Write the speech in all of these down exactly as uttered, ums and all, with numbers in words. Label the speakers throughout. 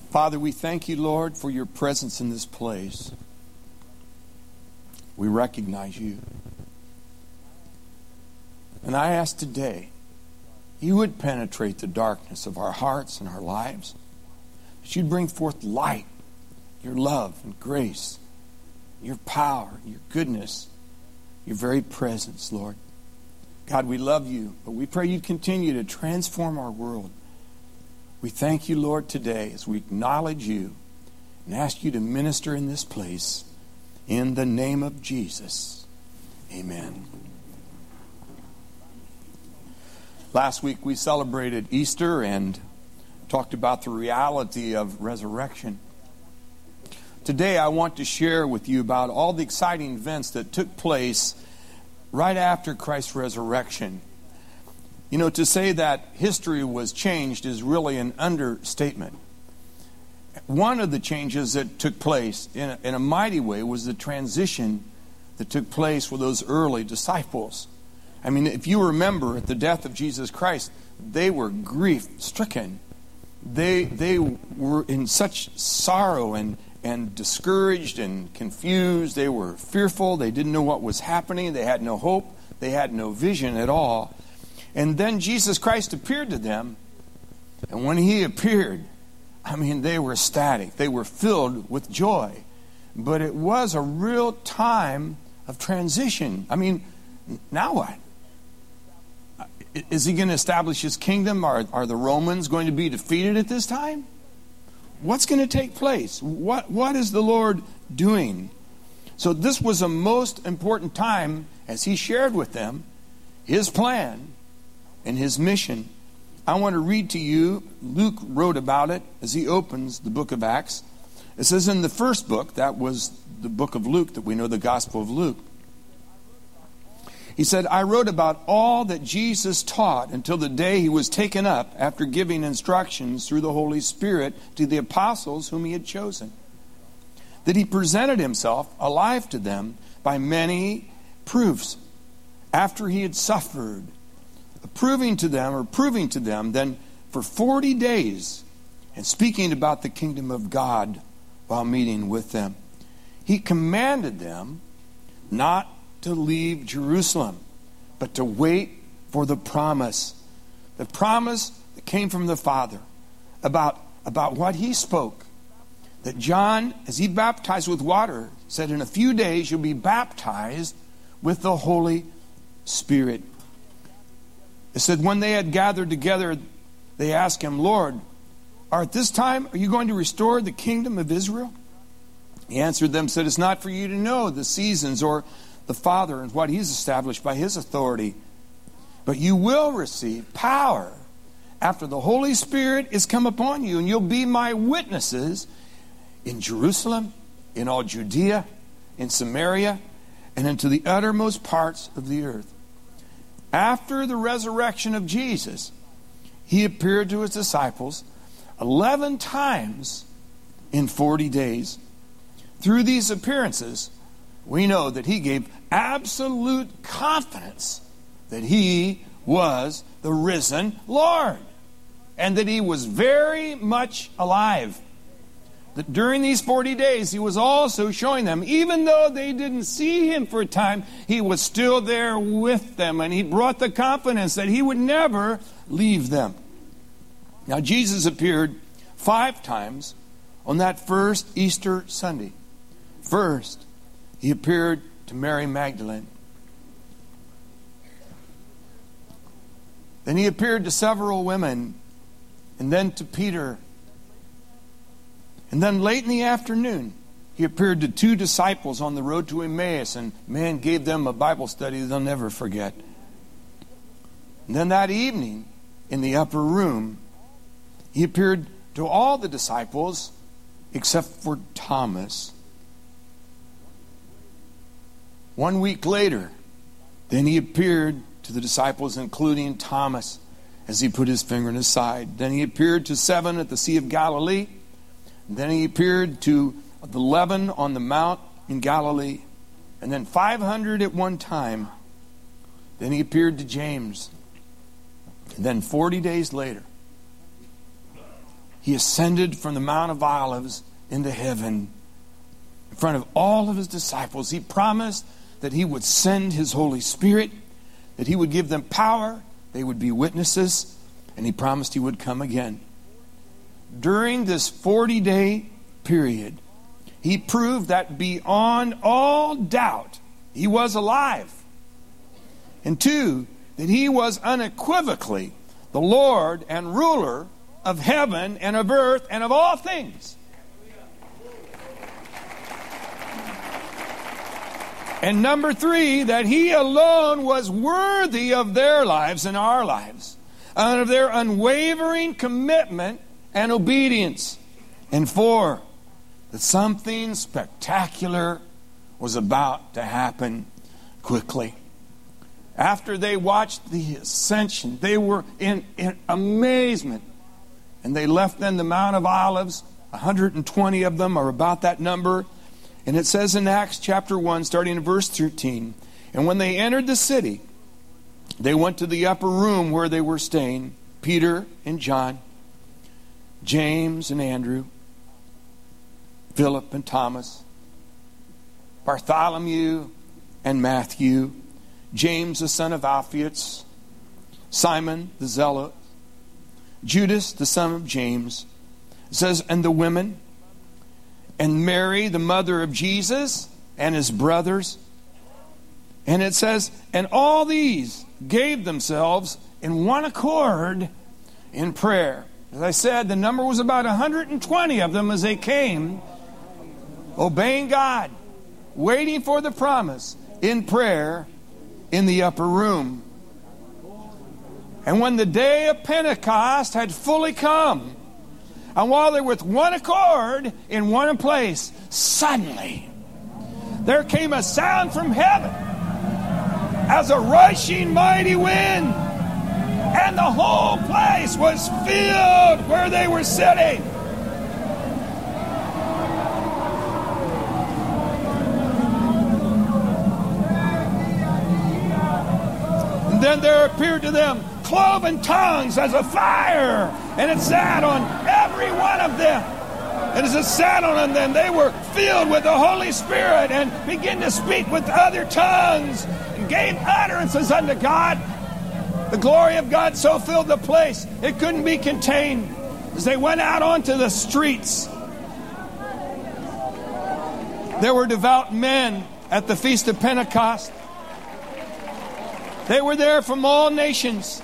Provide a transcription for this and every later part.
Speaker 1: Father, we thank you, Lord, for your presence in this place. We recognize you. And I ask today, you would penetrate the darkness of our hearts and our lives. That you'd bring forth light, your love and grace, your power, your goodness, your very presence, Lord. God, we love you, but we pray you continue to transform our world. We thank you, Lord, today as we acknowledge you and ask you to minister in this place. In the name of Jesus, amen. Last week we celebrated Easter and talked about the reality of resurrection. Today I want to share with you about all the exciting events that took place right after Christ's resurrection. You know, to say that history was changed is really an understatement. One of the changes that took place in a, in a mighty way was the transition that took place with those early disciples. I mean, if you remember at the death of Jesus Christ, they were grief-stricken. They they were in such sorrow and, and discouraged and confused. They were fearful. They didn't know what was happening. They had no hope. They had no vision at all. And then Jesus Christ appeared to them. And when he appeared, I mean, they were ecstatic. They were filled with joy. But it was a real time of transition. I mean, now what? Is he going to establish his kingdom? Are, are the Romans going to be defeated at this time? What's going to take place? What What is the Lord doing? So this was a most important time as he shared with them his plan and his mission. I want to read to you, Luke wrote about it as he opens the book of Acts. It says in the first book, that was the book of Luke that we know, the Gospel of Luke. He said, I wrote about all that Jesus taught until the day he was taken up after giving instructions through the Holy Spirit to the apostles whom he had chosen. That he presented himself alive to them by many proofs after he had suffered, proving to them or proving to them then for forty days and speaking about the kingdom of God while meeting with them. He commanded them not to leave Jerusalem, but to wait for the promise. The promise that came from the Father about, about what he spoke. That John, as he baptized with water, said in a few days you'll be baptized with the Holy Spirit. It said when they had gathered together, they asked him, Lord, are at this time, are you going to restore the kingdom of Israel? He answered them, said, it's not for you to know the seasons or the Father and what he's established by his authority. But you will receive power after the Holy Spirit is come upon you, and you'll be my witnesses in Jerusalem, in all Judea, in Samaria, and into the uttermost parts of the earth. After the resurrection of Jesus, he appeared to his disciples eleven times in forty days. Through these appearances, we know that he gave absolute confidence that he was the risen Lord and that he was very much alive. That during these forty days, he was also showing them, even though they didn't see him for a time, he was still there with them, and he brought the confidence that he would never leave them. Now, Jesus appeared five times on that first Easter Sunday. First, he appeared to Mary Magdalene. Then he appeared to several women, and then to Peter. And then late in the afternoon, he appeared to two disciples on the road to Emmaus, and man gave them a Bible study they'll never forget. And then that evening, in the upper room, he appeared to all the disciples except for Thomas. One week later, then he appeared to the disciples, including Thomas, as he put his finger in his side. Then he appeared to seven at the Sea of Galilee. Then he appeared to the eleven on the mount in Galilee. And then five hundred at one time. Then he appeared to James. And then forty days later, he he ascended from the Mount of Olives into heaven in front of all of his disciples. He promised that he would send his Holy Spirit, that he would give them power, they would be witnesses, and he promised he would come again. During this forty-day period, he proved that beyond all doubt, he was alive. And two, that he was unequivocally the Lord and ruler of heaven and of earth and of all things. And number three, that he alone was worthy of their lives and our lives, and of their unwavering commitment and obedience. And four, that something spectacular was about to happen quickly. After they watched the ascension, they were in, in amazement. And they left then the Mount of Olives. one hundred twenty of them are about that number. And it says in Acts chapter one, starting in verse thirteen, and when they entered the city, they went to the upper room where they were staying, Peter and John, James and Andrew, Philip and Thomas, Bartholomew and Matthew, James the son of Alphaeus, Simon the Zealot, Judas the son of James. It says, and the women, and Mary the mother of Jesus, and his brothers. And it says, and all these gave themselves in one accord in prayer. As I said, the number was about one hundred twenty of them as they came, obeying God, waiting for the promise, in prayer in the upper room. And when the day of Pentecost had fully come, and while they were with one accord in one place, suddenly there came a sound from heaven as a rushing mighty wind, and the whole place was filled where they were sitting. And then there appeared to them cloven tongues as a fire, and it sat on every one of them. And as it sat on them, they were filled with the Holy Spirit and began to speak with other tongues and gave utterances unto God. The glory of God so filled the place, it couldn't be contained. As they went out onto the streets, there were devout men at the Feast of Pentecost. They were there from all nations.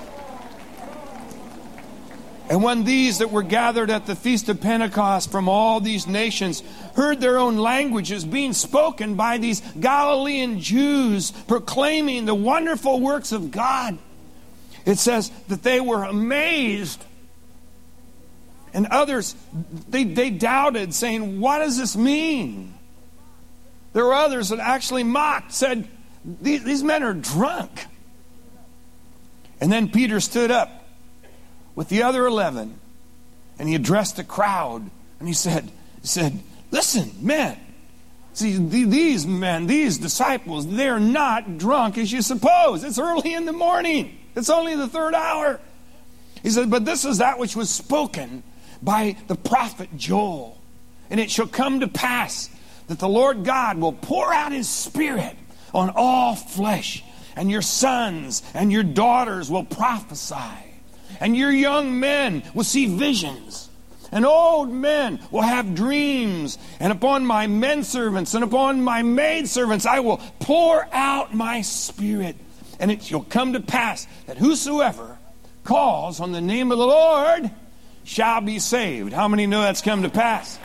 Speaker 1: And when these that were gathered at the Feast of Pentecost from all these nations heard their own languages being spoken by these Galilean Jews proclaiming the wonderful works of God, it says that they were amazed. And others, they, they doubted, saying, what does this mean? There were others that actually mocked, said, these, these men are drunk. And then Peter stood up with the other eleven, and he addressed the crowd, and he said, he said, listen, men, see, these men, these disciples, they're not drunk as you suppose. It's early in the morning. It's only the third hour. He said, but this is that which was spoken by the prophet Joel. And it shall come to pass that the Lord God will pour out his Spirit on all flesh, and your sons and your daughters will prophesy. And your young men will see visions. And old men will have dreams. And upon my men servants and upon my maid servants I will pour out my Spirit. And it shall come to pass that whosoever calls on the name of the Lord shall be saved. How many know that's come to pass?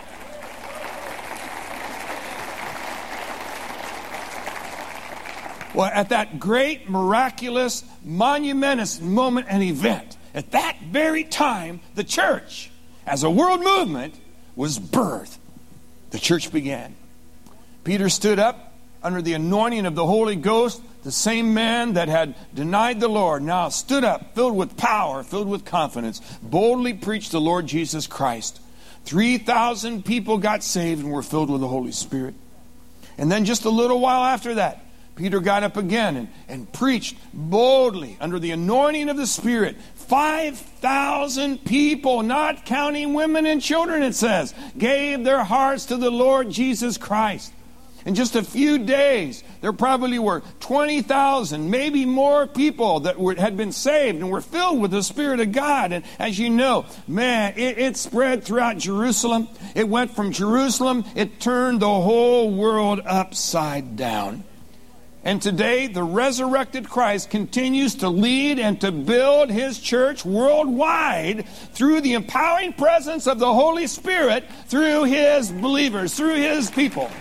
Speaker 1: Well, at that great, miraculous, monumentous moment and event, at that very time, the church, as a world movement, was birthed. The church began. Peter stood up under the anointing of the Holy Ghost. The same man that had denied the Lord now stood up, filled with power, filled with confidence, boldly preached the Lord Jesus Christ. three thousand people got saved and were filled with the Holy Spirit. And then just a little while after that, Peter got up again and, and preached boldly under the anointing of the Spirit, five thousand people, not counting women and children, it says, gave their hearts to the Lord Jesus Christ. In just a few days, there probably were twenty thousand, maybe more people that were, had been saved and were filled with the Spirit of God. And as you know, man, it, it spread throughout Jerusalem. It went from Jerusalem, it turned the whole world upside down. And today, the resurrected Christ continues to lead and to build His church worldwide through the empowering presence of the Holy Spirit, through His believers, through His people.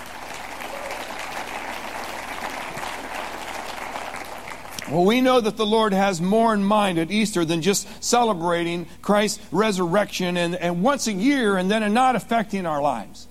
Speaker 1: Well, we know that the Lord has more in mind at Easter than just celebrating Christ's resurrection and, and once a year and then it not affecting our lives.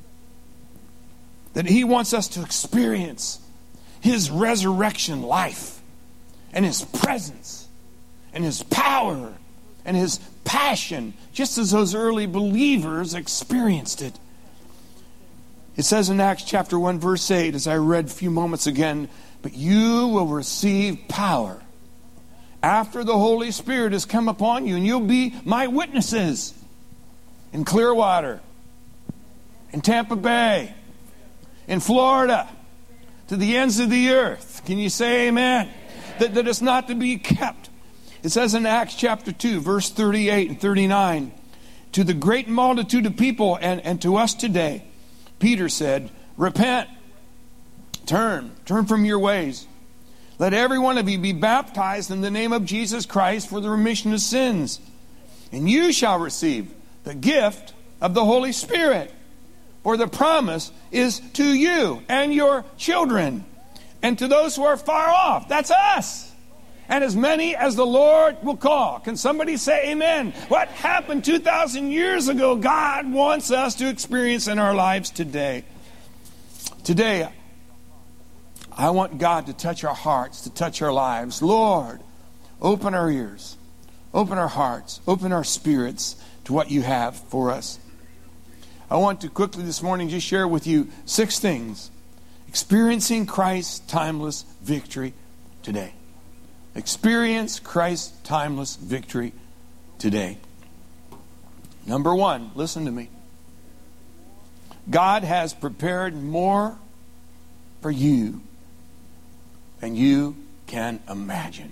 Speaker 1: That He wants us to experience His resurrection life and His presence and His power and His passion, just as those early believers experienced it. It says in Acts chapter one, verse eight, as I read a few moments again, but you will receive power after the Holy Spirit has come upon you, and you'll be my witnesses in Clearwater, in Tampa Bay, in Florida, to the ends of the earth. Can you say amen? That, that it's not to be kept. It says in Acts chapter two, verse thirty-eight and thirty-nine, to the great multitude of people and, and to us today, Peter said, repent, turn, turn from your ways. Let every one of you be baptized in the name of Jesus Christ for the remission of sins. And you shall receive the gift of the Holy Spirit. For the promise is to you and your children, and to those who are far off. That's us. And as many as the Lord will call. Can somebody say amen? What happened two thousand years ago, God wants us to experience in our lives today. Today, I want God to touch our hearts, to touch our lives. Lord, open our ears, open our hearts, open our spirits to what you have for us. I want to quickly this morning just share with you six things. Experiencing Christ's timeless victory today. Experience Christ's timeless victory today. Number one, listen to me. God has prepared more for you than you can imagine.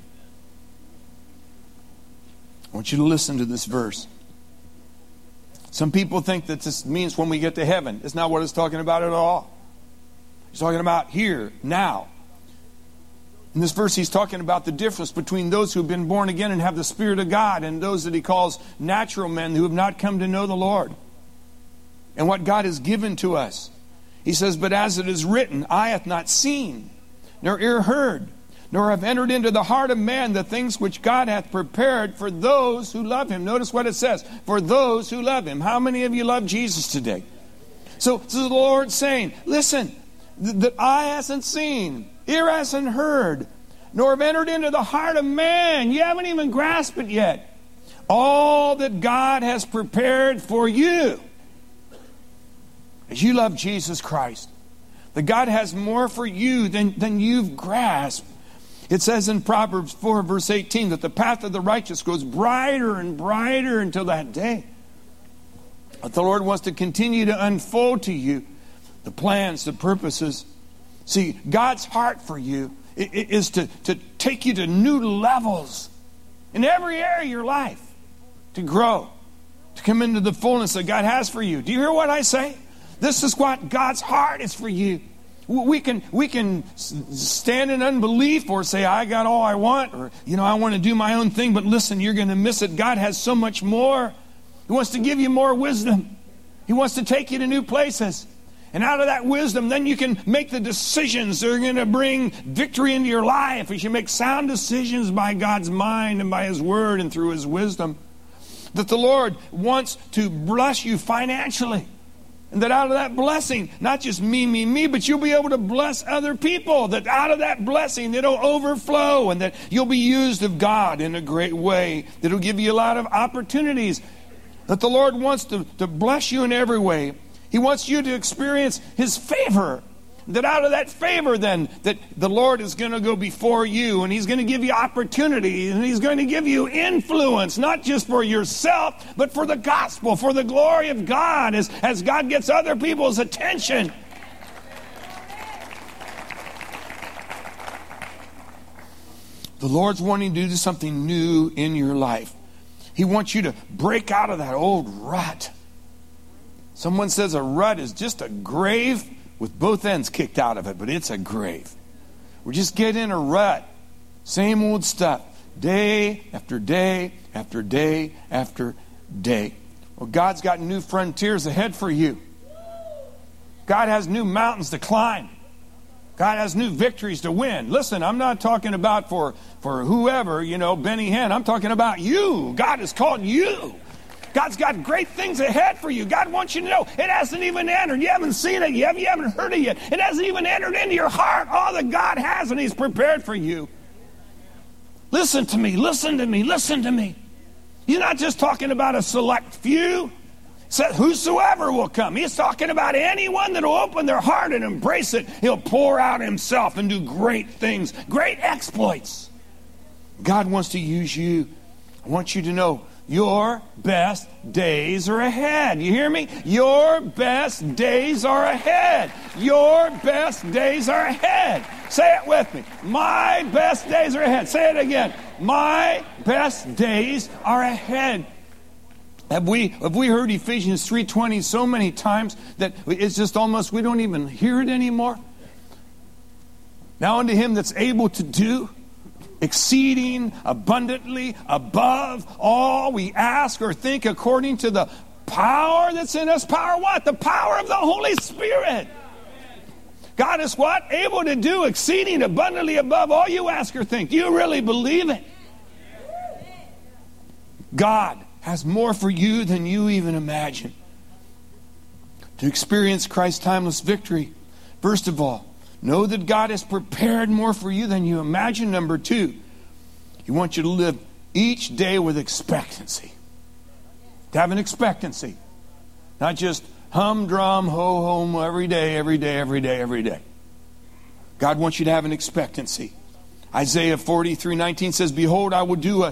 Speaker 1: I want you to listen to this verse. Some people think that this means when we get to heaven. It's not what it's talking about at all. He's talking about here, now. In this verse, he's talking about the difference between those who have been born again and have the Spirit of God and those that he calls natural men who have not come to know the Lord. And what God has given to us. He says, but as it is written, eye hath not seen, nor ear heard, nor have entered into the heart of man the things which God hath prepared for those who love Him. Notice what it says, for those who love Him. How many of you love Jesus today? So, so the Lord's saying, listen, that eye hasn't seen, ear hasn't heard, nor have entered into the heart of man. You haven't even grasped it yet. All that God has prepared for you. As you love Jesus Christ, that God has more for you than, than you've grasped. It says in Proverbs four, verse eighteen, that the path of the righteous grows brighter and brighter until that day. But the Lord wants to continue to unfold to you the plans, the purposes. See, God's heart for you is to, to take you to new levels in every area of your life, to grow, to come into the fullness that God has for you. Do you hear what I say? This is what God's heart is for you. We can we can stand in unbelief or say, I got all I want, or, you know, I want to do my own thing, but listen, you're going to miss it. God has so much more. He wants to give you more wisdom. He wants to take you to new places. And out of that wisdom, then you can make the decisions that are going to bring victory into your life as you make sound decisions by God's mind and by His Word and through His wisdom. That the Lord wants to bless you financially. And that out of that blessing, not just me, me, me, but you'll be able to bless other people. That out of that blessing, it'll overflow. And that you'll be used of God in a great way. That will give you a lot of opportunities. That the Lord wants to, to bless you in every way. He wants you to experience His favor. that out of that favor then, that the Lord is going to go before you, and He's going to give you opportunity, and He's going to give you influence, not just for yourself, but for the gospel, for the glory of God, as, as God gets other people's attention. The Lord's wanting to do something new in your life. He wants you to break out of that old rut. Someone says a rut is just a grave with both ends kicked out of it, but it's a grave. We're just getting in a rut. Same old stuff. Day after day after day after day. Well, God's got new frontiers ahead for you. God has new mountains to climb. God has new victories to win. Listen, I'm not talking about for, for whoever, you know, Benny Hinn. I'm talking about you. God has called you. God's got great things ahead for you. God wants you to know it hasn't even entered. You haven't seen it yet. You haven't heard it yet. It hasn't even entered into your heart. All that God has, and He's prepared for you. Listen to me. Listen to me. Listen to me. He's not just talking about a select few. Said whosoever will come. He's talking about anyone that will open their heart and embrace it. He'll pour out Himself and do great things, great exploits. God wants to use you. I want you to know your best days are ahead. You hear me? Your best days are ahead. Your best days are ahead. Say it with me. My best days are ahead. Say it again. My best days are ahead. Have we have we heard Ephesians three twenty so many times that it's just almost we don't even hear it anymore? Now unto Him that's able to do exceeding abundantly above all we ask or think, according to the power that's in us. Power what? The power of the Holy Spirit. God is what? Able to do exceeding abundantly above all you ask or think. Do you really believe it? God has more for you than you even imagine. To experience Christ's timeless victory, first of all, know that God has prepared more for you than you imagine. Number two, He wants you to live each day with expectancy. To have an expectancy. Not just humdrum, ho-hum, every day, every day, every day, every day. God wants you to have an expectancy. Isaiah forty-three nineteen says, behold, I will do a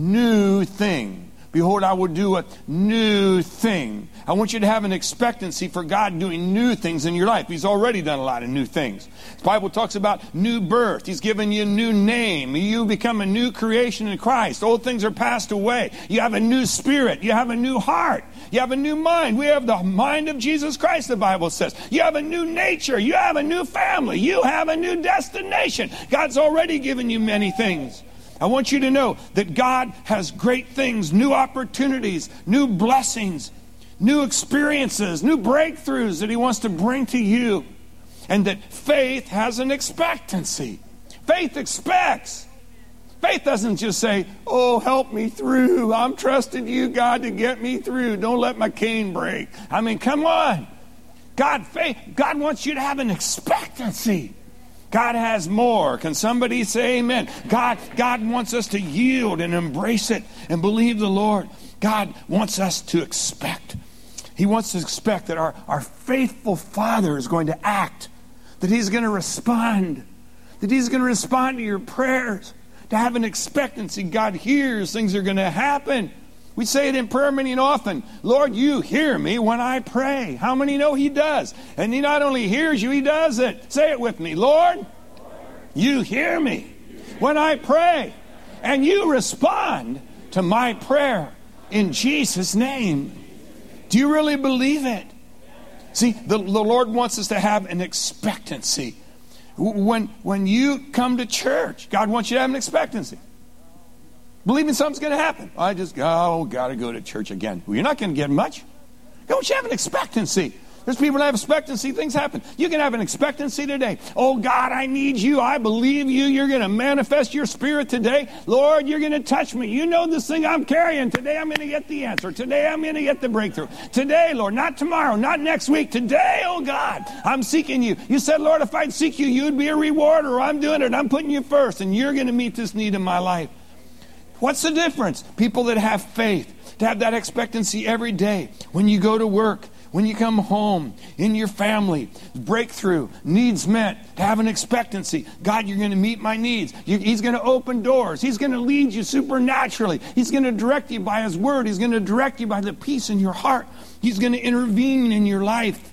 Speaker 1: new thing. Behold, I will do a new thing. I want you to have an expectancy for God doing new things in your life. He's already done a lot of new things. The Bible talks about new birth. He's given you a new name. You become a new creation in Christ. Old things are passed away. You have a new spirit. You have a new heart. You have a new mind. We have the mind of Jesus Christ, the Bible says. You have a new nature. You have a new family. You have a new destination. God's already given you many things. I want you to know that God has great things, new opportunities, new blessings, new experiences, new breakthroughs that He wants to bring to you. And that faith has an expectancy. Faith expects. Faith doesn't just say, oh, help me through. I'm trusting you, God, to get me through. Don't let my cane break. I mean, come on. God, faith, God wants you to have an expectancy. God has more. Can somebody say amen? God, God wants us to yield and embrace it and believe the Lord. God wants us to expect. He wants to expect that our, our faithful Father is going to act, that He's going to respond, that He's going to respond to your prayers, to have an expectancy. God hears, things are going to happen. We say it in prayer meeting often. Lord, you hear me when I pray. How many know He does? And He not only hears you, He does it. Say it with me. Lord, you hear me when I pray. And you respond to my prayer in Jesus' name. Do you really believe it? See, the, the Lord wants us to have an expectancy. When, when you come to church, God wants you to have an expectancy. Believing something's going to happen. I just, oh, got to go to church again. Well, you're not going to get much. Don't you have an expectancy? There's people that have expectancy. Things happen. You can have an expectancy today. Oh, God, I need you. I believe you. You're going to manifest your Spirit today. Lord, you're going to touch me. You know this thing I'm carrying. Today I'm going to get the answer. Today I'm going to get the breakthrough. Today, Lord, not tomorrow, not next week. Today, oh, God, I'm seeking you. You said, Lord, if I'd seek you, you'd be a rewarder. I'm doing it. I'm putting you first, and you're going to meet this need in my life. What's the difference? People that have faith, to have that expectancy every day. When you go to work, when you come home, in your family, breakthrough, needs met, to have an expectancy. God, you're going to meet my needs. You, he's going to open doors. He's going to lead you supernaturally. He's going to direct you by His Word. He's going to direct you by the peace in your heart. He's going to intervene in your life.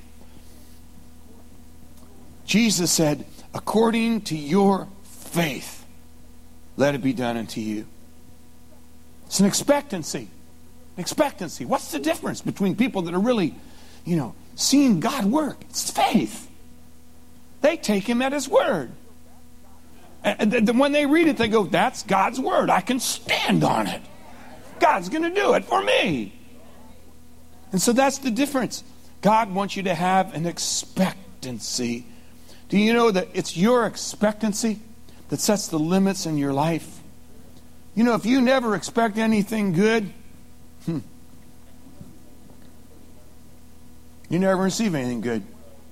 Speaker 1: Jesus said, according to your faith, let it be done unto you. It's an expectancy. Expectancy. What's the difference between people that are really, you know, seeing God work? It's faith. They take Him at His word. And then when they read it, they go, that's God's word. I can stand on it. God's going to do it for me. And so that's the difference. God wants you to have an expectancy. Do you know that it's your expectancy that sets the limits in your life? You know, if you never expect anything good, hmm, you never receive anything good.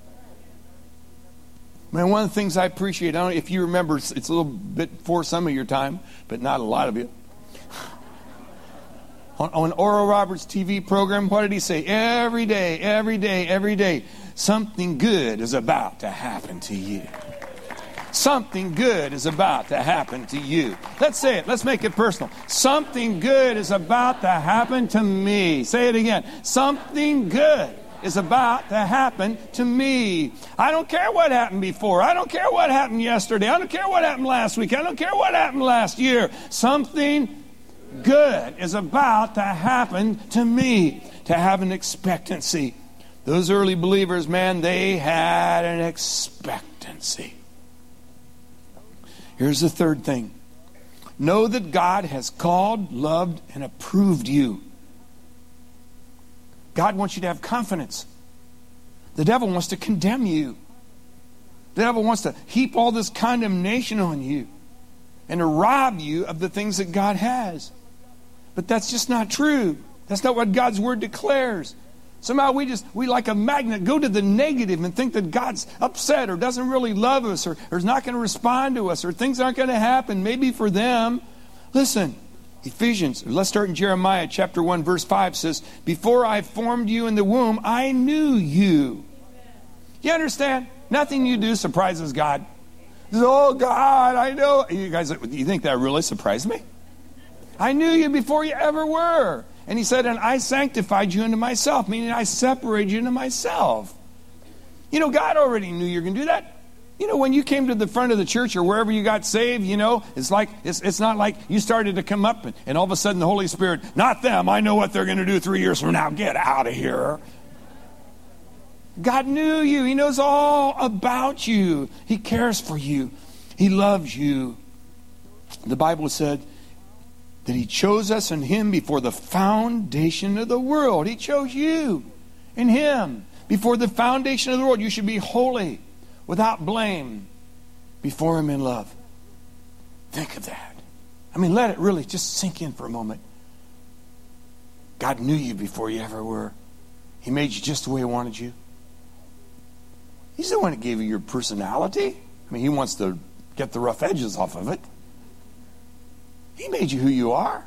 Speaker 1: Man, one of the things I appreciate, I don't know if you remember, it's a little bit for some of your time, but not a lot of you. On, on Oral Roberts' T V program, what did he say? Every day, every day, every day, something good is about to happen to you. Something good is about to happen to you. Let's say it. Let's make it personal. Something good is about to happen to me. Say it again. Something good is about to happen to me. I don't care what happened before. I don't care what happened yesterday. I don't care what happened last week. I don't care what happened last year. Something good is about to happen to me. To have an expectancy. Those early believers, man, they had an expectancy. Here's the third thing. Know that God has called, loved, and approved you. God wants you to have confidence. The devil wants to condemn you. The devil wants to heap all this condemnation on you and to rob you of the things that God has. But that's just not true. That's not what God's Word declares. Somehow we just, we like a magnet, go to the negative and think that God's upset or doesn't really love us or, or is not going to respond to us or things aren't going to happen, maybe for them. Listen, Ephesians, let's start in Jeremiah chapter one, verse five says, before I formed you in the womb, I knew you. You understand? Nothing you do surprises God. Oh, God, I know. You guys, you think that really surprised me? I knew you before you ever were. And he said, and I sanctified you unto myself, meaning I separated you unto myself. You know, God already knew you were going to do that. You know, when you came to the front of the church or wherever you got saved, you know, it's like it's it's not like you started to come up and, and all of a sudden the Holy Spirit, not them, I know what they're going to do three years from now. Get out of here. God knew you. He knows all about you. He cares for you. He loves you. The Bible said that He chose us in Him before the foundation of the world. He chose you in Him before the foundation of the world. You should be holy, without blame, before Him in love. Think of that. I mean, let it really just sink in for a moment. God knew you before you ever were. He made you just the way He wanted you. He's the one that gave you your personality. I mean, He wants to get the rough edges off of it. He made you who you are.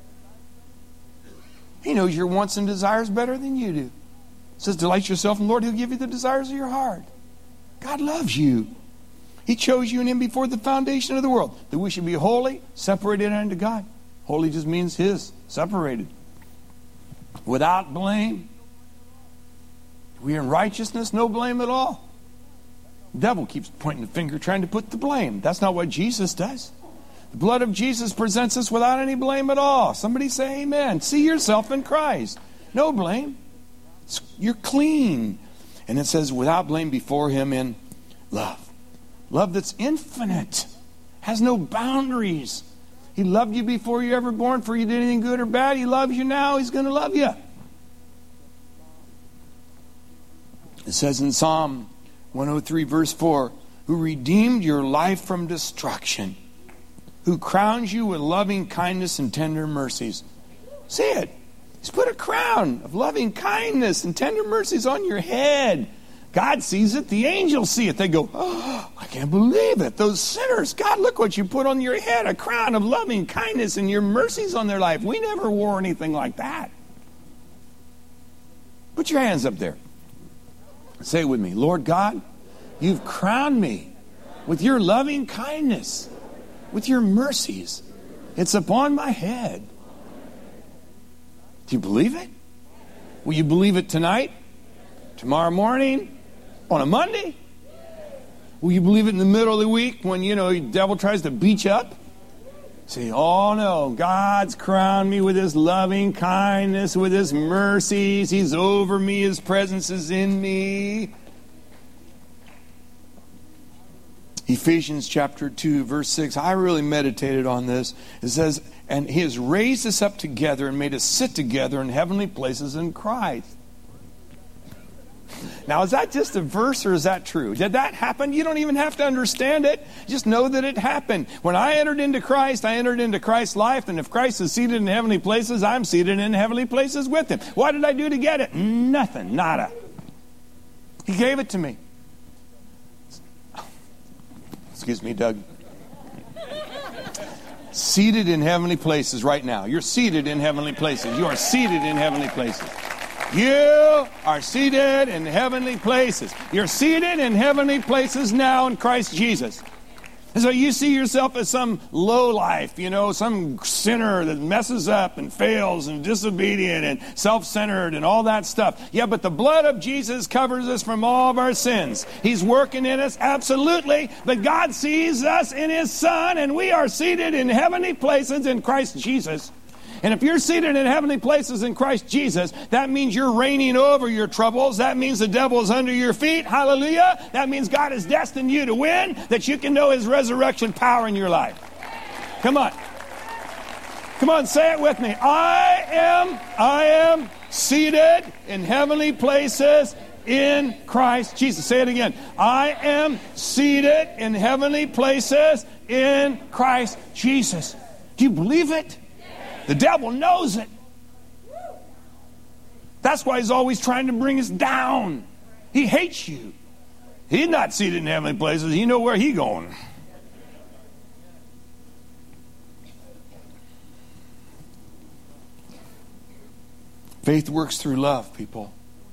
Speaker 1: He knows your wants and desires better than you do. It says, delight yourself in the Lord, He'll give you the desires of your heart. God loves you. He chose you in Him before the foundation of the world, that we should be holy, separated unto God. Holy just means His, separated. Without blame. We are in righteousness, no blame at all. The devil keeps pointing the finger, trying to put the blame. That's not what Jesus does. The blood of Jesus presents us without any blame at all. Somebody say amen. See yourself in Christ. No blame. You're clean. And it says without blame before Him in love. Love that's infinite. Has no boundaries. He loved you before you were ever born. For you did anything good or bad. He loves you now. He's going to love you. It says in Psalm one oh three verse four, who redeemed your life from destruction, who crowns you with loving kindness and tender mercies. See it. He's put a crown of loving kindness and tender mercies on your head. God sees it. The angels see it. They go, oh, I can't believe it. Those sinners, God, look what you put on your head. A crown of loving kindness and your mercies on their life. We never wore anything like that. Put your hands up there. Say it with me. Lord God, you've crowned me with your loving kindness, with your mercies. It's upon my head. Do you believe it? Will you believe it tonight? Tomorrow morning? On a Monday? Will you believe it in the middle of the week when, you know, the devil tries to beat you up? Say, oh no, God's crowned me with His loving kindness, with His mercies. He's over me. His presence is in me. Ephesians chapter two, verse six. I really meditated on this. It says, and He has raised us up together and made us sit together in heavenly places in Christ. Now, is that just a verse or is that true? Did that happen? You don't even have to understand it. Just know that it happened. When I entered into Christ, I entered into Christ's life. And if Christ is seated in heavenly places, I'm seated in heavenly places with Him. What did I do to get it? Nothing. Nada. He gave it to me. Excuse me, Doug. Seated in heavenly places right now. You're seated in heavenly places. You are seated in heavenly places. You are seated in heavenly places. You're seated in heavenly places now in Christ Jesus. And so you see yourself as some lowlife, you know, some sinner that messes up and fails and disobedient and self-centered and all that stuff. Yeah, but the blood of Jesus covers us from all of our sins. He's working in us, absolutely. But God sees us in His Son, and we are seated in heavenly places in Christ Jesus. And if you're seated in heavenly places in Christ Jesus, that means you're reigning over your troubles. That means the devil is under your feet. Hallelujah. That means God has destined you to win, that you can know His resurrection power in your life. Come on. Come on, say it with me. I am, I am seated in heavenly places in Christ Jesus. Say it again. I am seated in heavenly places in Christ Jesus. Do you believe it? The devil knows it. That's why he's always trying to bring us down. He hates you. He's not seated in heavenly places. He knows where he's going. Faith works through love, people.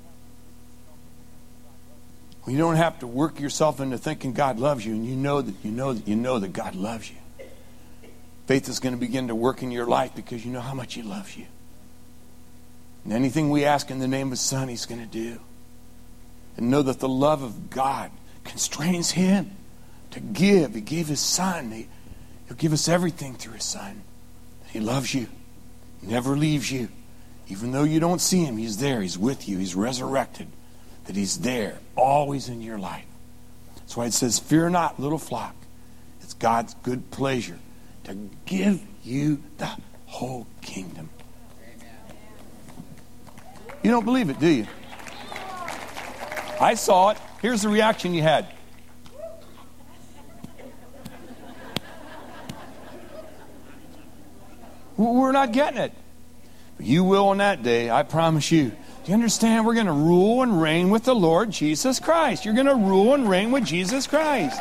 Speaker 1: You don't have to work yourself into thinking God loves you, and you know that you know that you know that God loves you. Faith is going to begin to work in your life because you know how much He loves you. And anything we ask in the name of His Son, He's going to do. And know that the love of God constrains Him to give. He gave His Son. He, He'll give us everything through His Son. He loves you. He never leaves you. Even though you don't see Him, He's there. He's with you. He's resurrected. That He's there, always in your life. That's why it says, fear not, little flock. It's God's good pleasure to give you the whole kingdom. You don't believe it, do you? I saw it. Here's the reaction you had. We're not getting it. But you will on that day, I promise you. Do you understand? We're going to rule and reign with the Lord Jesus Christ. You're going to rule and reign with Jesus Christ.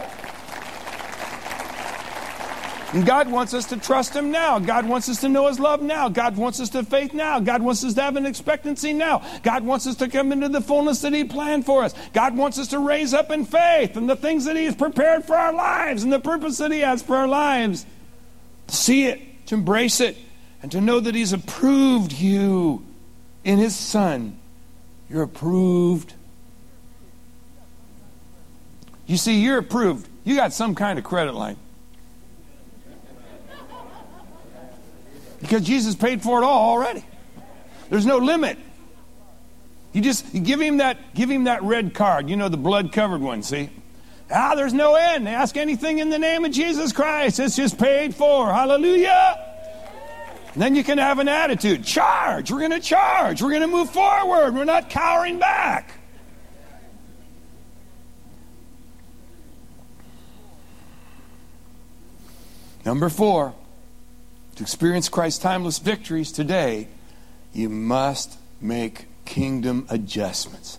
Speaker 1: And God wants us to trust Him now. God wants us to know His love now. God wants us to have faith now. God wants us to have an expectancy now. God wants us to come into the fullness that He planned for us. God wants us to raise up in faith and the things that He has prepared for our lives and the purpose that He has for our lives. To see it, to embrace it, and to know that He's approved you in His Son. You're approved. You see, you're approved. You got some kind of credit line. Because Jesus paid for it all already. There's no limit. You just you give him that give him that red card, you know, the blood-covered one, see? Ah, there's no end. Ask anything in the name of Jesus Christ. It's just paid for. Hallelujah. And then you can have an attitude. Charge. We're going to charge. We're going to move forward. We're not cowering back. Number four. To experience Christ's timeless victories today, you must make kingdom adjustments.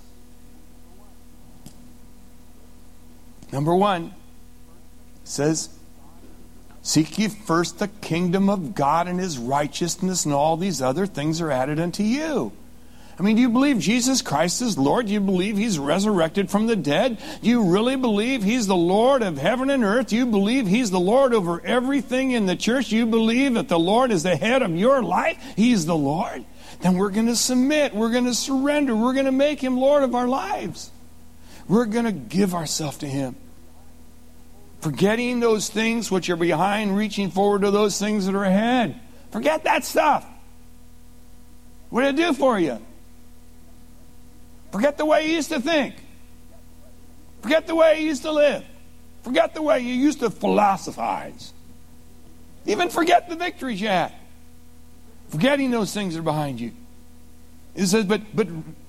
Speaker 1: Number one, it says, seek ye first the kingdom of God and His righteousness, and all these other things are added unto you. I mean, do you believe Jesus Christ is Lord? Do you believe He's resurrected from the dead? Do you really believe He's the Lord of heaven and earth? Do you believe He's the Lord over everything in the church? Do you believe that the Lord is the head of your life? He's the Lord? Then we're going to submit. We're going to surrender. We're going to make Him Lord of our lives. We're going to give ourselves to Him. Forgetting those things which are behind, reaching forward to those things that are ahead. Forget that stuff. What did it do for you? Forget the way you used to think. Forget the way you used to live. Forget the way you used to philosophize. Even forget the victories you had. Forgetting those things that are behind you. It says, but, but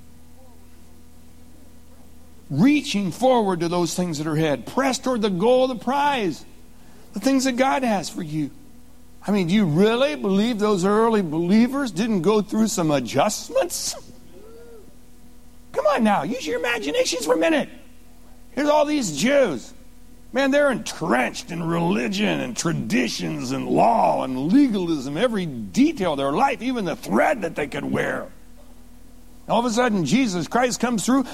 Speaker 1: reaching forward to those things that are ahead. Press toward the goal of the prize. The things that God has for you. I mean, do you really believe those early believers didn't go through some adjustments? Come on now, use your imaginations for a minute. Here's all these Jews. Man, they're entrenched in religion and traditions and law and legalism, every detail of their life, even the thread that they could wear. All of a sudden, Jesus Christ comes through.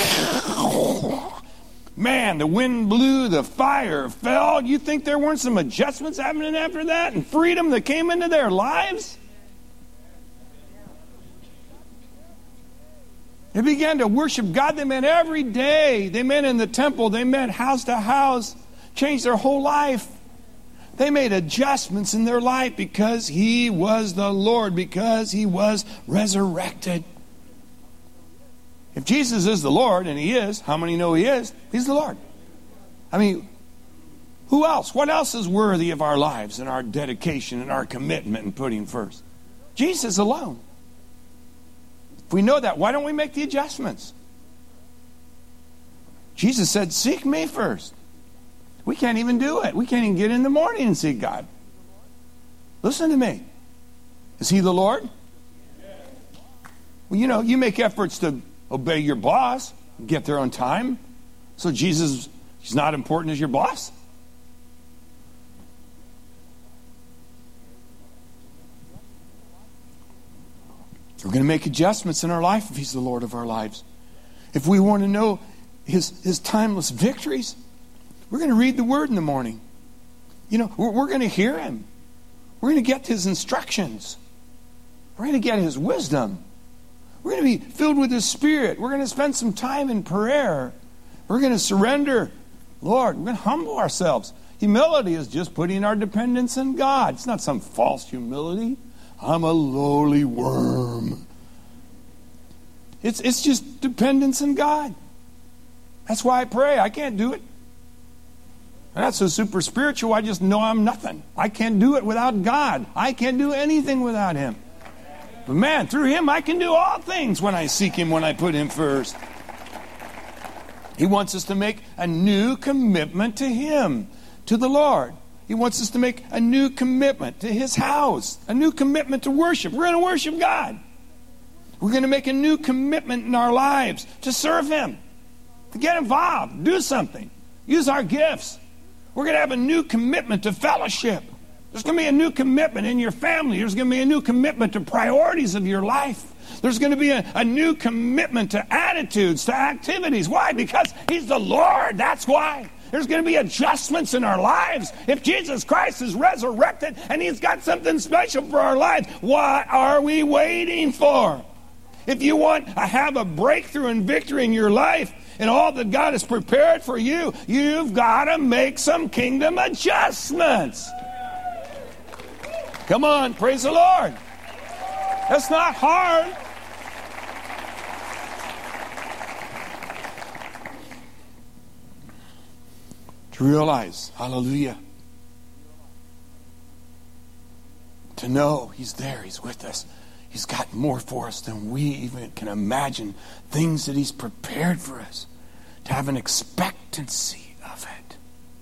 Speaker 1: Man, the wind blew, the fire fell. You think there weren't some adjustments happening after that and freedom that came into their lives? They began to worship God. They met every day. They met in the temple. They met house to house. Changed their whole life. They made adjustments in their life because He was the Lord, because He was resurrected. If Jesus is the Lord, and He is, how many know He is? He's the Lord. I mean, who else? What else is worthy of our lives and our dedication and our commitment and putting first? Jesus alone. If we know that, why don't we make the adjustments? Jesus said, seek me first. We can't even do it. We can't even get in the morning and seek God. Listen to me. Is He the Lord? Well, you know, you make efforts to obey your boss, get there on time. So Jesus, He's not important as your boss? We're going to make adjustments in our life if He's the Lord of our lives. If we want to know His, his timeless victories, we're going to read the Word in the morning. You know, we're, we're going to hear Him. We're going to get His instructions. We're going to get His wisdom. We're going to be filled with His Spirit. We're going to spend some time in prayer. We're going to surrender. Lord, we're going to humble ourselves. Humility is just putting our dependence in God. It's not some false humility. I'm a lowly worm. It's, it's just dependence in God. That's why I pray. I can't do it. I'm not so super spiritual. I just know I'm nothing. I can't do it without God. I can't do anything without Him. But man, through Him I can do all things when I seek Him, when I put Him first. He wants us to make a new commitment to Him, to the Lord. He wants us to make a new commitment to His house, a new commitment to worship. We're going to worship God. We're going to make a new commitment in our lives to serve Him, to get involved, do something, use our gifts. We're going to have a new commitment to fellowship. There's going to be a new commitment in your family. There's going to be a new commitment to priorities of your life. There's going to be a, a new commitment to attitudes, to activities. Why? Because He's the Lord. That's why. There's going to be adjustments in our lives. If Jesus Christ is resurrected and He's got something special for our lives, what are we waiting for? If you want to have a breakthrough and victory in your life and all that God has prepared for you, you've got to make some kingdom adjustments. Come on, praise the Lord. That's not hard. To realize, hallelujah, to know He's there, He's with us. He's got more for us than we even can imagine. Things that He's prepared for us. To have an expectancy of it.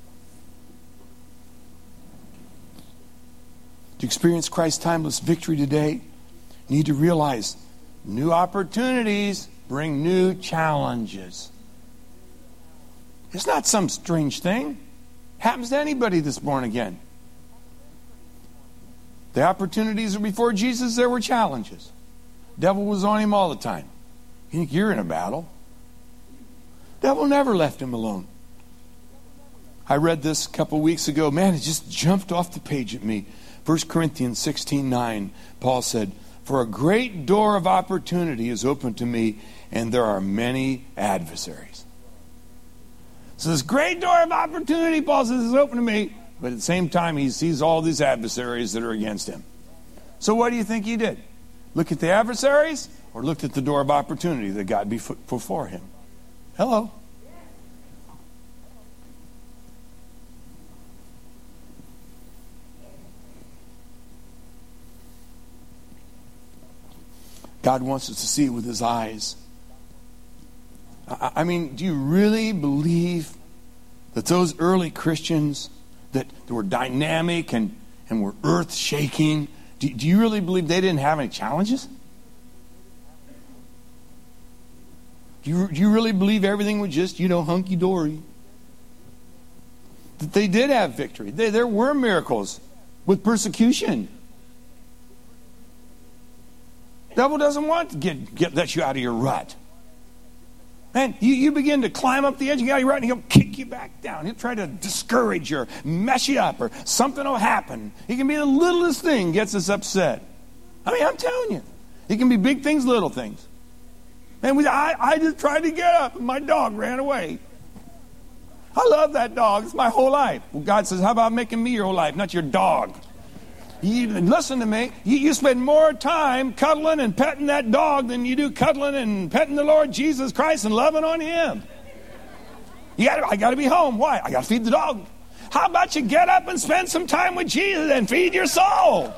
Speaker 1: To experience Christ's timeless victory today, you need to realize new opportunities bring new challenges. It's not some strange thing. It happens to anybody that's born again. The opportunities are before Jesus, there were challenges. Devil was on him all the time. You think you're in a battle? Devil never left him alone. I read this a couple weeks ago. Man, it just jumped off the page at me. First Corinthians sixteen nine, Paul said, "For a great door of opportunity is open to me, and there are many adversaries." So this great door of opportunity, Paul says, is open to me, but at the same time, he sees all these adversaries that are against him. So what do you think he did? Look at the adversaries, or looked at the door of opportunity that God be before him? Hello. God wants us to see it with his eyes. I, I mean, do you really believe that those early Christians that, that were dynamic and, and were earth-shaking, do, do you really believe they didn't have any challenges? Do you, do you really believe everything was just, you know, hunky-dory? That they did have victory. They, there were miracles with persecution. The devil doesn't want to get, get let you out of your rut. Man, you, you begin to climb up the edge, you get out of your rut, and he'll kick you back down. He'll try to discourage you or mess you up, or something will happen. It can be the littlest thing gets us upset. I mean, I'm telling you. It can be big things, little things. Man, we, I, I just tried to get up, and my dog ran away. I love that dog. It's my whole life. Well, God says, how about making me your whole life, not your dog? You, listen to me. You, you spend more time cuddling and petting that dog than you do cuddling and petting the Lord Jesus Christ and loving on him. You got I got to be home. Why? I got to feed the dog. How about you get up and spend some time with Jesus and feed your soul?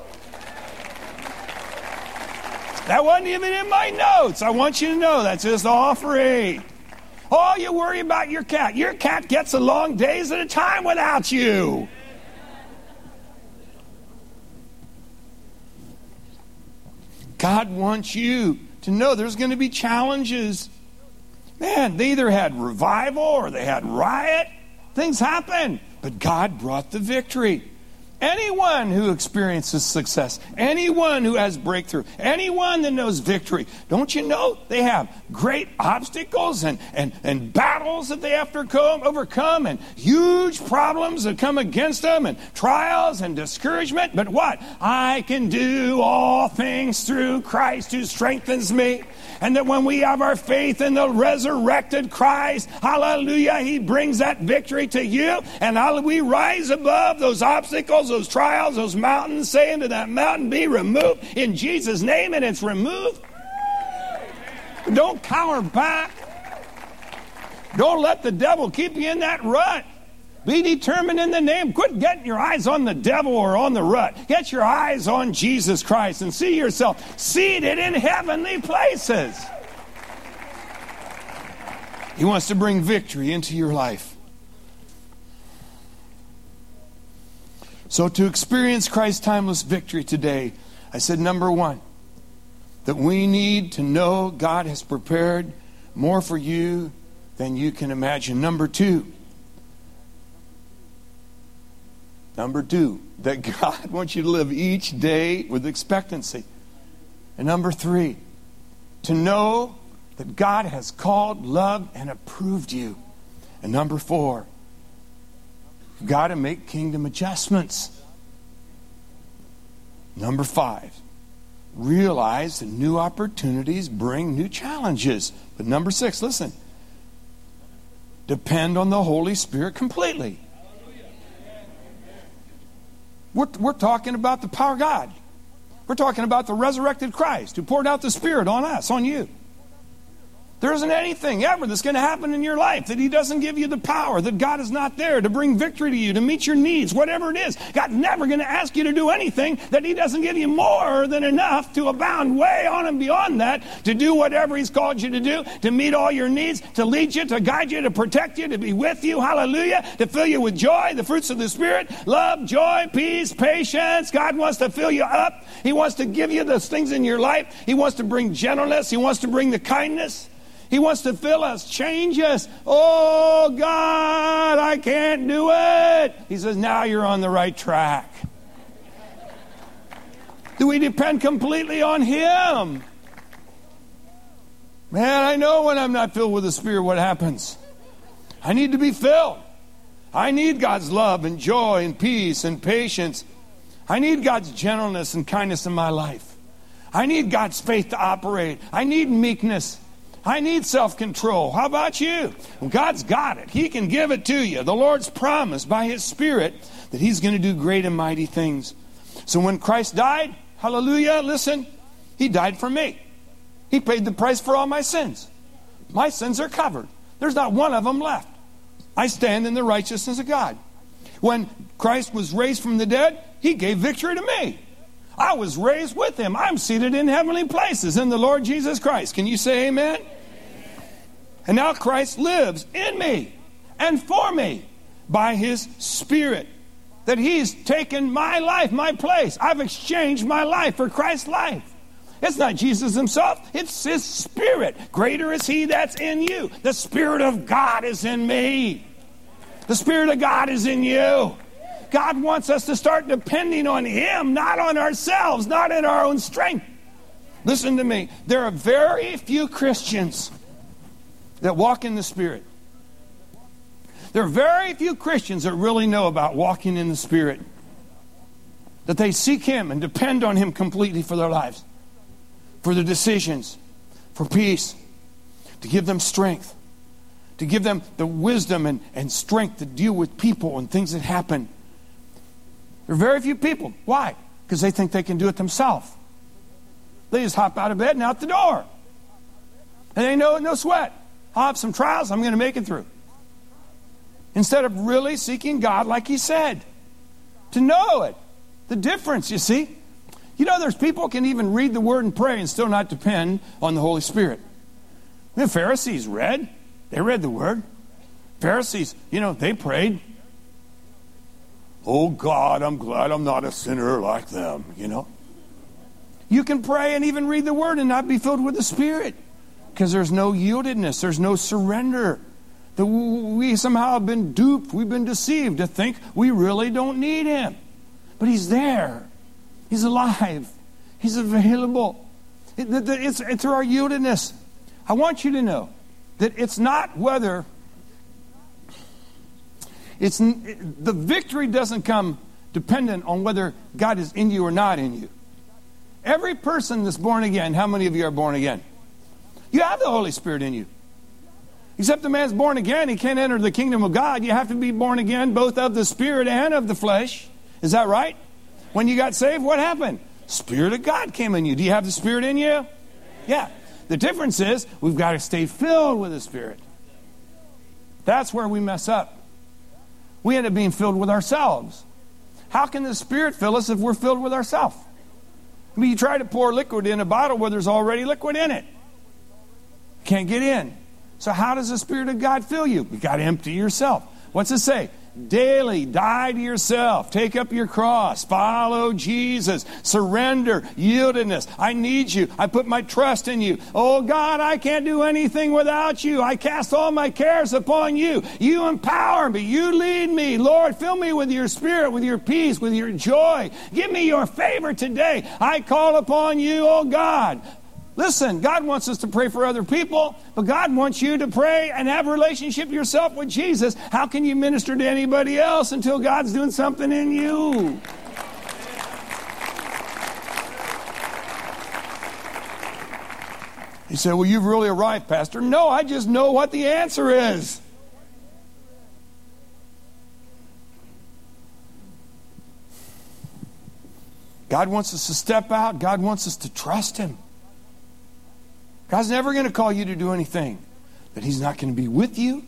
Speaker 1: That wasn't even in my notes. I want you to know that's just all free. Oh, you worry about your cat. Your cat gets along days at a time without you. God wants you to know there's going to be challenges. Man, they either had revival or they had riot. Things happen. But God brought the victory. Anyone who experiences success, anyone who has breakthrough, anyone that knows victory, don't you know they have great obstacles and, and, and battles that they have to come, overcome, and huge problems that come against them, and trials and discouragement. But what? I can do all things through Christ who strengthens me. And that when we have our faith in the resurrected Christ, hallelujah, he brings that victory to you. And we rise above those obstacles, those trials, those mountains, saying to that mountain, be removed in Jesus' name, and it's removed. Don't cower back. Don't let the devil keep you in that rut. Be determined in the name. Quit getting your eyes on the devil or on the rut. Get your eyes on Jesus Christ and see yourself seated in heavenly places. He wants to bring victory into your life. So to experience Christ's timeless victory today, I said number one, that we need to know God has prepared more for you than you can imagine. Number two, Number two, that God wants you to live each day with expectancy. And number three, to know that God has called, loved, and approved you. And number four, you've got to make kingdom adjustments. Number five, realize that new opportunities bring new challenges. But number six, listen, depend on the Holy Spirit completely. We're, we're talking about the power of God. We're talking about the resurrected Christ who poured out the Spirit on us, on you. There isn't anything ever that's going to happen in your life that he doesn't give you the power, that God is not there to bring victory to you, to meet your needs, whatever it is. God's never going to ask you to do anything that he doesn't give you more than enough to abound way on and beyond that, to do whatever he's called you to do, to meet all your needs, to lead you, to guide you, to protect you, to be with you, hallelujah, to fill you with joy, the fruits of the Spirit, love, joy, peace, patience. God wants to fill you up. He wants to give you those things in your life. He wants to bring gentleness. He wants to bring the kindness. He wants to fill us, change us. Oh, God, I can't do it. He says, now you're on the right track. Do we depend completely on him? Man, I know when I'm not filled with the Spirit what happens. I need to be filled. I need God's love and joy and peace and patience. I need God's gentleness and kindness in my life. I need God's faith to operate. I need meekness. I need self-control. How about you? Well, God's got it. He can give it to you. The Lord's promised by His Spirit that He's going to do great and mighty things. So when Christ died, hallelujah, listen, He died for me. He paid the price for all my sins. My sins are covered. There's not one of them left. I stand in the righteousness of God. When Christ was raised from the dead, He gave victory to me. I was raised with Him. I'm seated in heavenly places in the Lord Jesus Christ. Can you say amen? Amen. And now Christ lives in me and for me by His Spirit. That He's taken my life, my place. I've exchanged my life for Christ's life. It's not Jesus Himself. It's His Spirit. Greater is He that's in you. The Spirit of God is in me. The Spirit of God is in you. God wants us to start depending on Him, not on ourselves, not in our own strength. Listen to me. There are very few Christians that walk in the Spirit. There are very few Christians that really know about walking in the Spirit. That they seek Him and depend on Him completely for their lives, for their decisions, for peace, to give them strength, to give them the wisdom and, and strength to deal with people and things that happen. There are very few people. Why? Because they think they can do it themselves. They just hop out of bed and out the door. And they know no sweat. I'll have some trials, I'm going to make it through. Instead of really seeking God like He said. To know it. The difference, you see. You know, there's people who can even read the Word and pray and still not depend on the Holy Spirit. The Pharisees read. They read the Word. Pharisees, you know, they prayed. Oh God, I'm glad I'm not a sinner like them, you know. You can pray and even read the Word and not be filled with the Spirit. Because there's no yieldedness. There's no surrender. That we somehow have been duped. We've been deceived to think we really don't need Him. But He's there. He's alive. He's available. It, it, it's, it's through our yieldedness. I want you to know that it's not whether... It's the victory doesn't come dependent on whether God is in you or not in you. Every person that's born again, how many of you are born again? You have the Holy Spirit in you. Except the man's born again, he can't enter the kingdom of God. You have to be born again both of the Spirit and of the flesh. Is that right? When you got saved, what happened? Spirit of God came in you. Do you have the Spirit in you? Yeah. The difference is we've got to stay filled with the Spirit. That's where we mess up. We end up being filled with ourselves. How can the Spirit fill us if we're filled with ourselves? I mean, you try to pour liquid in a bottle where there's already liquid in it. Can't get in. So how does the Spirit of God fill you? You've got to empty yourself. What's it say? Daily, die to yourself. Take up your cross. Follow Jesus. Surrender. Yieldedness. I need you. I put my trust in you. Oh God, I can't do anything without you. I cast all my cares upon you. You empower me. You lead me. Lord, fill me with your Spirit, with your peace, with your joy. Give me your favor today. I call upon you, oh God. Listen, God wants us to pray for other people, but God wants you to pray and have a relationship yourself with Jesus. How can you minister to anybody else until God's doing something in you? You say, well, you've really arrived, Pastor. No, I just know what the answer is. God wants us to step out. God wants us to trust Him. God's never going to call you to do anything that He's not going to be with you.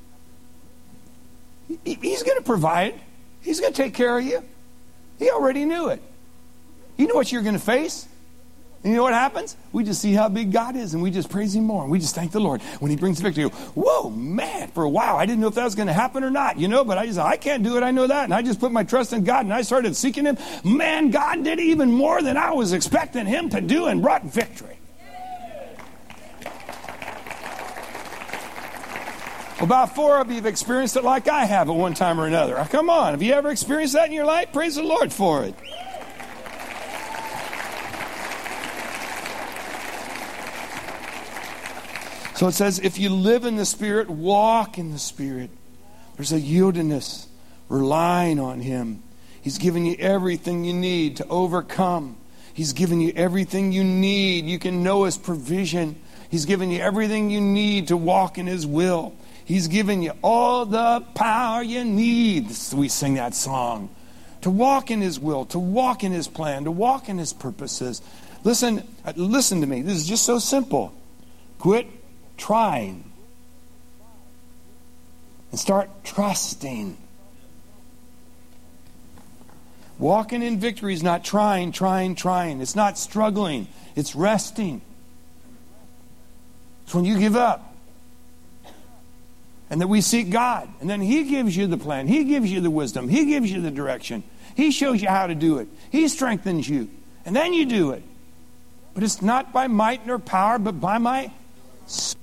Speaker 1: He's going to provide. He's going to take care of you. He already knew it. You know what you're going to face. And you know what happens? We just see how big God is, and we just praise Him more. And we just thank the Lord when He brings victory. Whoa, man, for a while, I didn't know if that was going to happen or not, you know, but I just, I can't do it, I know that. And I just put my trust in God, and I started seeking Him. Man, God did even more than I was expecting Him to do and brought victory. About four of you have experienced it like I have at one time or another. Come on, have you ever experienced that in your life? Praise the Lord for it. So it says, if you live in the Spirit, walk in the Spirit. There's a yieldedness, relying on Him. He's given you everything you need to overcome. He's given you everything you need. You can know His provision. He's given you everything you need to walk in His will. He's given you all the power you need. We sing that song. To walk in His will, to walk in His plan, to walk in His purposes. Listen, listen to me. This is just so simple. Quit trying and start trusting. Walking in victory is not trying, trying, trying. It's not struggling. It's resting. It's when you give up. And that we seek God. And then He gives you the plan. He gives you the wisdom. He gives you the direction. He shows you how to do it. He strengthens you. And then you do it. But it's not by might nor power, but by my Spirit.